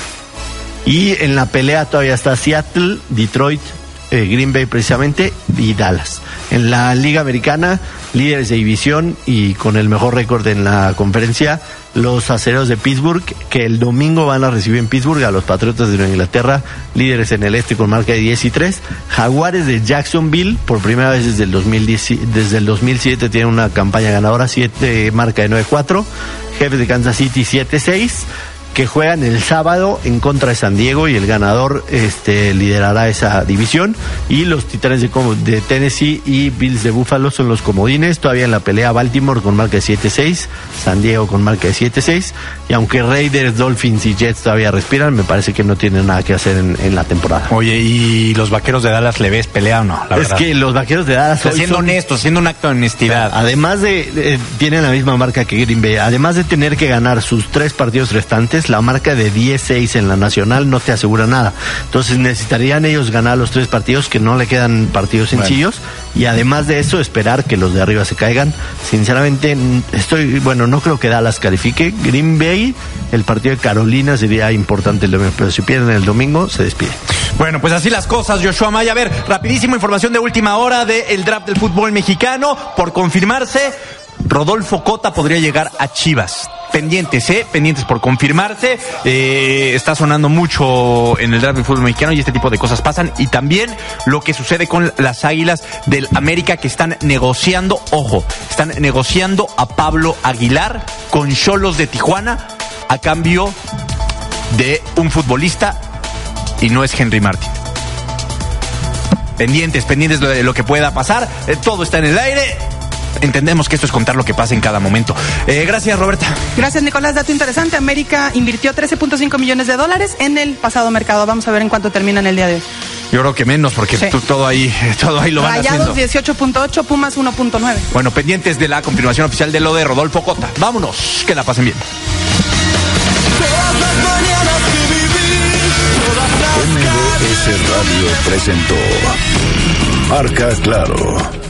Y en la pelea todavía está Seattle, Detroit, eh, Green Bay precisamente y Dallas. En la Liga Americana, líderes de división y con el mejor récord en la conferencia, los Acereros de Pittsburgh, que el domingo van a recibir en Pittsburgh a los Patriotas de Nueva Inglaterra, líderes en el este con marca de diez y tres. Jaguares de Jacksonville, por primera vez desde el dos mil diez, desde el dos mil siete tienen una campaña ganadora, siete, marca de nueve cuatro. Jefes de Kansas City siete seis, que juegan el sábado en contra de San Diego y el ganador este liderará esa división. Y los Titanes de, de Tennessee y Bills de Buffalo son los comodines. Todavía en la pelea Baltimore con marca de siete seis, San Diego con marca de siete seis. Y aunque Raiders, Dolphins y Jets todavía respiran, me parece que no tienen nada que hacer en, en la temporada. Oye, ¿y los Vaqueros de Dallas le ves pelea o no? La es verdad. que los Vaqueros de Dallas, o sea, siendo son, honestos, siendo un acto de honestidad, además de, eh, tienen la misma marca que Green Bay, además de tener que ganar sus tres partidos restantes, la marca de diez seis en la nacional no te asegura nada. Entonces necesitarían ellos ganar los tres partidos, que no le quedan partidos sencillos, bueno. Y además de eso esperar que los de arriba se caigan. Sinceramente estoy, bueno, no creo que Dallas califique. Green Bay, el partido de Carolina sería importante el domingo, pero si pierden el domingo se despide. Bueno, pues así las cosas, Joshua Maya. A ver, rapidísimo, información de última hora del draft del fútbol mexicano. Por confirmarse, Rodolfo Cota podría llegar a Chivas. Pendientes, ¿eh? Pendientes por confirmarse. Eh, está sonando mucho en el draft del fútbol mexicano y este tipo de cosas pasan. Y también lo que sucede con las Águilas del América, que están negociando, ojo, están negociando a Pablo Aguilar con Xolos de Tijuana a cambio de un futbolista, y no es Henry Martin. Pendientes, pendientes de lo que pueda pasar. Eh, todo está en el aire. Entendemos que esto es contar lo que pasa en cada momento. Eh, gracias, Roberta. Gracias, Nicolás. Dato interesante: América invirtió trece punto cinco millones de dólares en el pasado mercado. Vamos a ver en cuánto termina en el día de hoy. Yo creo que menos, porque sí. tú, todo ahí todo ahí lo van Rayados, haciendo. dieciocho punto ocho, Pumas uno punto nueve. Bueno, pendientes de la confirmación oficial de lo de Rodolfo Cota. Vámonos, que la pasen bien. M V S Radio presentó Marca Claro.